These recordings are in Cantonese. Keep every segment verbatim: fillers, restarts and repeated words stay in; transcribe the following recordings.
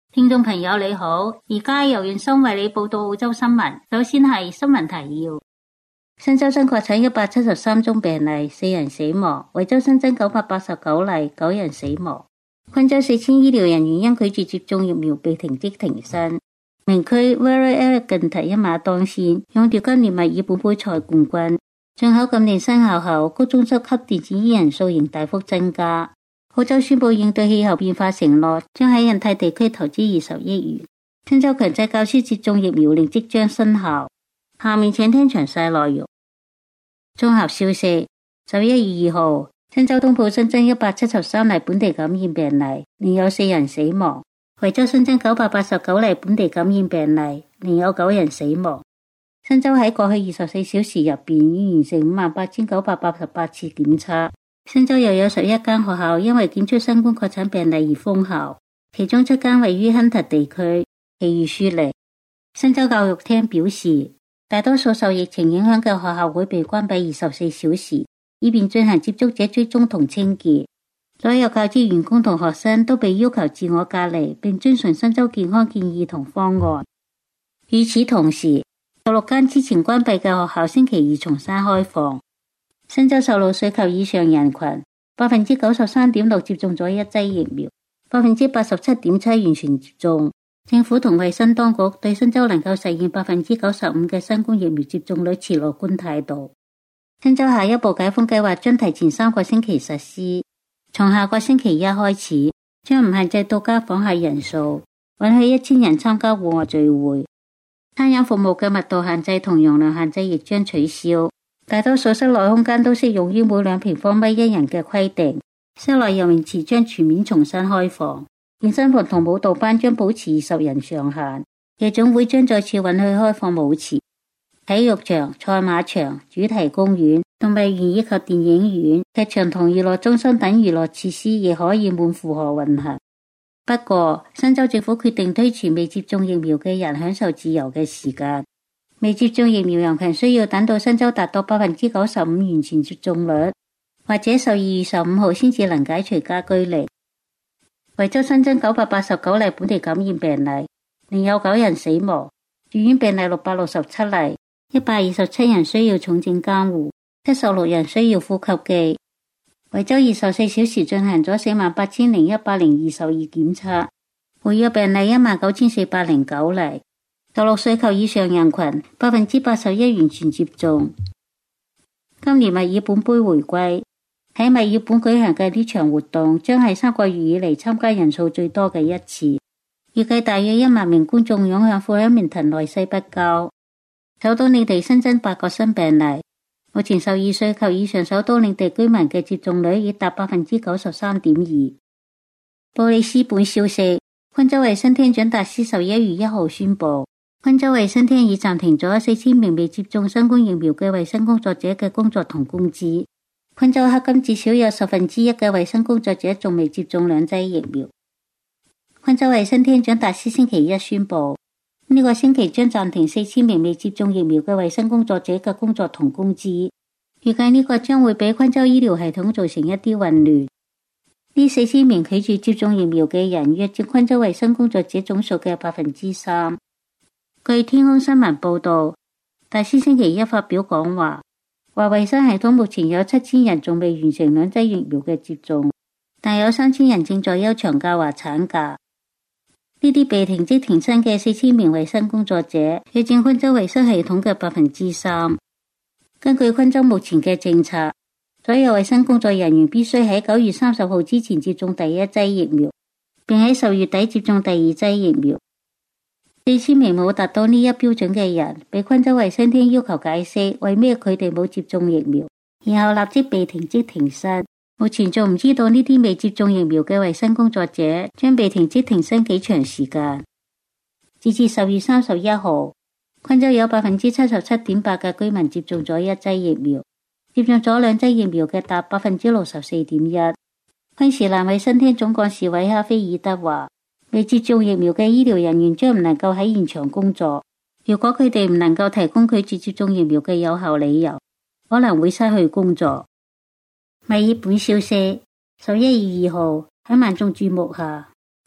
聽眾朋友你好，而家由袁生為你報道澳洲新聞。首先係新聞提要：新州新確診一百七十三宗病例，四人死亡；維州新增九百八十九例，九人死亡。昆州四千醫療人員因拒絕接種疫苗被停職停薪。名區 Very Elegant 一馬當先，勇奪今年墨爾本杯賽冠軍。進口禁令生效後，谷中收級電子煙人數仍大幅增加。澳洲宣布應對氣候變化承諾，將喺印太地區投資二十億元。新州強制教師接種疫苗令即將生效。下面請聽詳細內容。綜合消息：十一月二號，新州東部新增一百七十三例本地感染病例，另有四人死亡。維州新增九百八十九例本地感染病例，另有九人死亡。新州喺過去二十四小時入邊已完成五萬八千九百八十八次檢測。新州又有十一間學校因為檢出新冠確診病例而封校，其中七間位於亨特地區，其餘疏離。新州教育廳表示，大多數受疫情影響嘅學校會被關閉二十四小時，以便進行接觸者追蹤同清潔。所有教職員工同學生都被要求自我隔離，並遵循新州健康建議同方案。與此同時，十六間之前關閉嘅學校星期二重新開放。新州十六歲及以上人群百分之九十三點六接種咗一劑疫苗，百分之八十七點七完全接種。政府同衛生當局對新州能夠實現百分之九十五嘅新冠疫苗接種率持樂觀態度。新州下一步解封計劃將提前三個星期實施。從下個星期一開始，將唔限制到家訪客人數，允許一千人參加戶外聚會。餐飲服務嘅密度限制同容量限制亦將取消。大多數室內空間都適用於每兩平方米一人嘅規定。室內游泳池將全面重新開放。健身房同舞蹈班將保持二十人上限。夜總會將再次允許開放舞池。體育場、賽馬場、主題公園、動物園以及電影院、劇場同娛樂中心等娛樂設施亦可以滿負荷運行。不過，新州政府決定推遲未接種疫苗嘅人享受自由嘅時間。未接種疫苗人群需要等到新州達到百分之九十五完全接種率，或者十二月十五號先至能解除家居令。維州新增九百八十九例本地感染病例，另有九人死亡。住院病例六百六十七例。一百二十七人需要重症監護，七十六人需要呼吸機。維州二十四小時進行咗四萬八千零一百零二十二檢測，活躍病例一萬九千四百零九例。十六歲及以上人群百分之八十一完全接種。今年墨爾本杯回歸，喺墨爾本舉行嘅呢場活動將係三個月以嚟參加人數最多嘅一次，預計大約一萬名觀眾湧向富蘭明騰內西北郊。首都領地新增八個新病例，目前十二歲及以上首都領地居民嘅接種率已達百分之九十三點二。布里斯本消息，昆州衛生廳長達斯十一月一號宣布，昆州衛生廳已暫停咗四千名未接種新冠疫苗嘅衛生工作者嘅工作同工資。昆州黑金至少有十分之一嘅衛生工作者仲未接種兩劑疫苗。昆州衛生廳長達斯星期一宣布，呢個星期將暫停四千名未接種疫苗嘅衛生工作者嘅工作同工資，預計呢個將會俾昆州醫療系統造成一啲混亂。呢四千名拒絕接種疫苗嘅人約佔昆州衛生工作者總數嘅百分之三。據天空新聞報道，達斯星期一發表講話，話衛生系統目前有七千人仲未完成兩劑疫苗嘅接種，但有三千人正在休長假或產假。呢啲被停職停薪嘅四千名衛生工作者，約佔昆州衛生系統嘅百分之三。根據昆州目前嘅政策，所有衛生工作人員必須喺九月三十號之前接種第一劑疫苗，並喺十月底接種第二劑疫苗。四千名冇達到呢一標準嘅人，被昆州衛生廳要求解釋為咩佢哋冇接種疫苗，然後立即被停職停薪。目前仲唔知道呢啲未接種疫苗嘅衛生工作者將被停職停薪幾長時間。截至十月三十一號，昆州有百分之七十七點八嘅居民接種咗一劑疫苗，接種咗兩劑疫苗嘅達百分之六十四點一。昆士蘭衛生廳總幹事韋哈菲爾德話，未接種疫苗嘅醫療人員將唔能夠喺現場工作，如果佢哋唔能夠提供拒絕接種疫苗嘅有效理由，可能會失去工作。墨爾本消息，十一月二號喺萬眾注目下，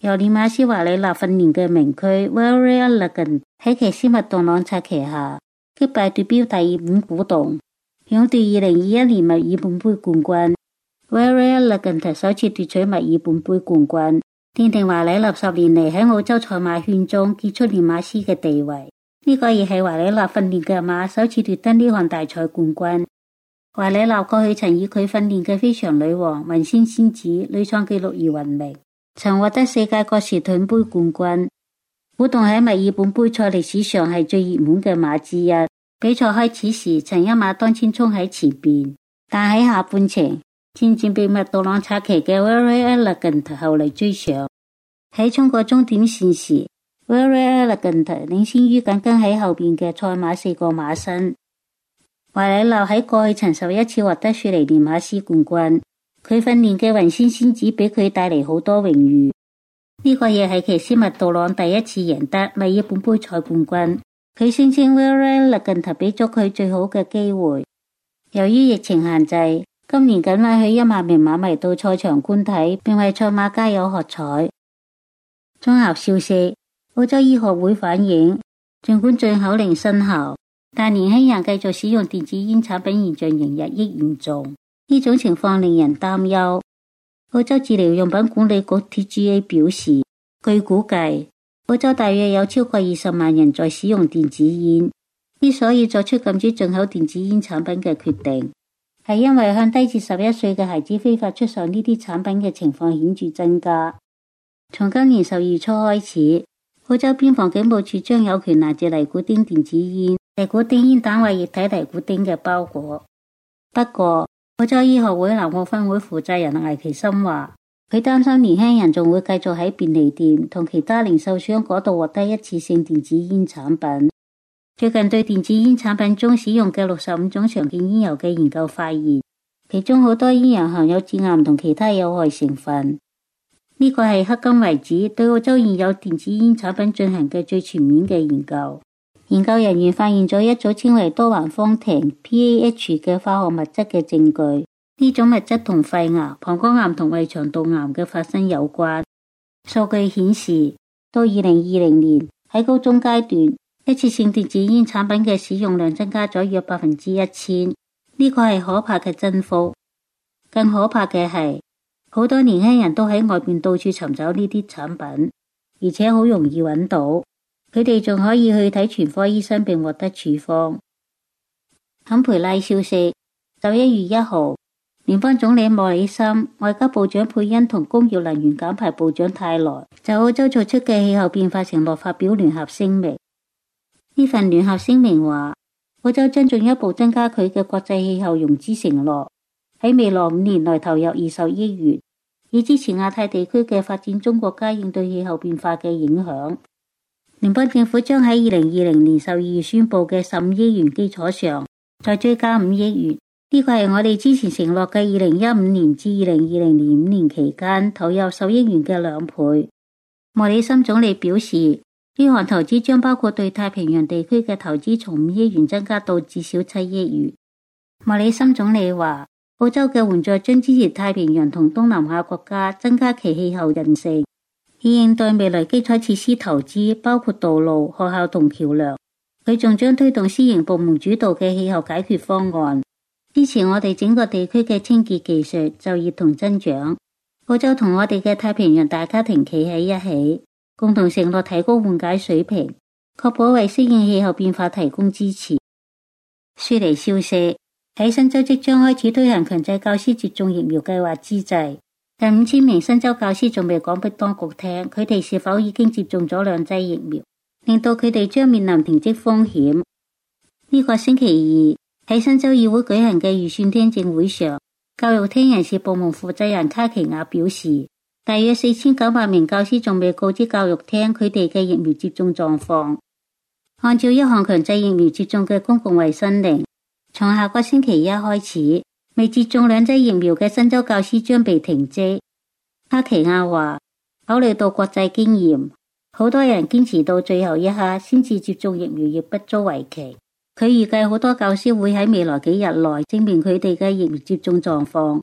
由練馬師華里納訓練嘅名區 Very Elegant 喺騎師麥杜朗策旗下擊敗奪標第二五古洞，勇奪二零二一年墨爾本杯冠軍。Very Elegant 首次奪取墨爾本杯冠軍，奠定華里納十年嚟喺澳洲賽馬圈中傑出練馬師嘅地位。呢、這個亦係華里納訓練嘅馬首次奪得呢項大賽冠軍。華里納過去曾以佢訓練嘅非常女王雲仙仙子屢創紀錄而聞名，曾獲得四屆葛士頓杯冠軍。古洞喺墨爾本杯賽歷史上係最熱門嘅馬之一。比賽開始時曾一馬當先衝喺前邊，但喺下半程漸漸被麥杜朗策騎嘅 Very Elegant 後嚟追上。喺衝過終點線時，Very Elegant 領先於緊跟喺後邊嘅賽馬四個馬身。華里納喺過去曾十一次獲得雪梨練馬師冠軍，佢訓練嘅雲仙仙子俾佢帶嚟好多榮譽。呢、這個亦係騎師麥杜朗第一次贏得墨爾本杯賽冠軍。佢聲稱 Very Elegant 俾咗佢最好嘅機會。由於疫情限制，今年僅允許一萬名馬迷到賽場觀睇，並為賽馬加油喝彩。綜合消息，澳洲醫學會反映，儘管進口令生效，但年輕人繼續使用電子煙產品現象仍日益嚴重。呢種情況令人擔憂。澳洲治療用品管理局 T G A 表示，據估計，澳洲大約有超過二十萬人在使用電子煙。之所以作出禁止進口電子煙產品嘅決定，係因為向低至十一歲嘅孩子非法出售呢啲產品嘅情況顯著增加。從今年十二月初開始，澳洲邊防警務處將有權攔截尼古丁電子煙、尼古丁煙彈或液體尼古丁嘅包裹。不過，澳洲醫學會南澳分會負責人艾奇森話，佢擔心年輕人仲會繼續喺便利店同其他零售商嗰度獲得一次性電子煙產品。最近對電子煙產品中使用嘅六十五種常見煙油嘅研究發現，其中好多煙油含有致癌同其他有害成分。呢、這個係迄今為止對澳洲現有電子煙產品進行嘅最全面嘅研究。研究人員發現咗一組稱為多環芳烴 P A H 嘅化學物質嘅證據，呢種物質同肺癌、膀胱癌同胃腸道癌嘅發生有關。數據顯示，到二零二零年喺高中階段，一次性電子煙產品嘅使用量增加咗約百分之一千，呢個係可怕嘅增幅。更可怕嘅係，好多年輕人都喺外面到處尋找呢啲產品，而且好容易揾到。佢哋仲可以去睇全科醫生並獲得處方。坎培拉消息，十一月一號，聯邦總理莫里森、外交部長佩恩同工業能源減排部長泰萊就澳洲做出嘅氣候變化承諾發表聯合聲明。呢份聯合聲明話，澳洲將進一步增加佢嘅國際氣候融資承諾，喺未來五年內投入二十億元，以支持亞太地區嘅發展中國家應對氣候變化嘅影響。聯邦政府將喺二零二零年十二月宣布嘅十五億元基礎上，再追加五億元。呢個係我哋之前承諾嘅二零一五年至二零二零年五年期間投入十億元嘅兩倍。莫里森總理表示，呢項投資將包括對太平洋地區嘅投資，從五億元增加到至少七億元。莫里森總理話，澳洲嘅援助將支持太平洋同東南亞國家增加其氣候韌性，以應對未來基礎設施投資，包括道路、學校同橋樑。佢仲將推動私營部門主導嘅氣候解決方案，支持我哋整個地區嘅清潔技術、就業同增長。澳洲同我哋嘅太平洋大家庭企喺一起，共同承諾提高緩解水平，確保為適應氣候變化提供支持。雪梨消息，喺新州即將開始推行強制教師接種疫苗計劃之際，近五千名新州教師仲未講俾當局聽，佢哋是否已經接種咗兩劑疫苗，令到佢哋將面臨停職風險。呢、這個星期二喺新州議會舉行嘅預算聽證會上，教育廳人事部門負責人卡奇亞表示，大約四千九百名教師仲未告知教育廳佢哋嘅疫苗接種狀況。按照一項強制疫苗接種嘅公共衛生令，從下個星期一開始，未接種兩劑疫苗嘅新州教師將被停職。卡奇亞話，考慮到國際經驗，好多人堅持到最後一刻先至接種疫苗，亦不足為奇。佢預計好多教師會喺未來幾日內證明佢哋嘅疫苗接種狀況。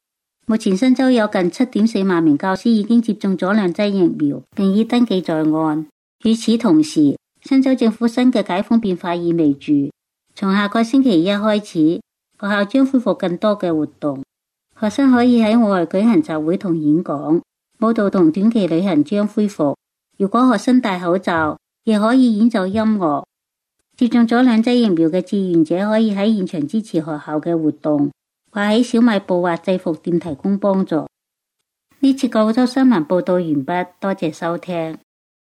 目前新州有近七點四萬名教師已經接種咗兩劑疫苗，並已登記在案。與此同時，新州政府新嘅解封變化意味住，從下個星期一開始，學校將恢復更多嘅活動。學生可以喺戶外舉行集會同演講，舞蹈同短期旅行將恢復。如果學生戴口罩，亦可以演奏音樂。接種咗兩劑疫苗嘅志願者可以喺現場支持學校嘅活動，或喺小賣部或制服店提供幫助。呢次嘅澳洲新聞報道完畢，多謝收聽。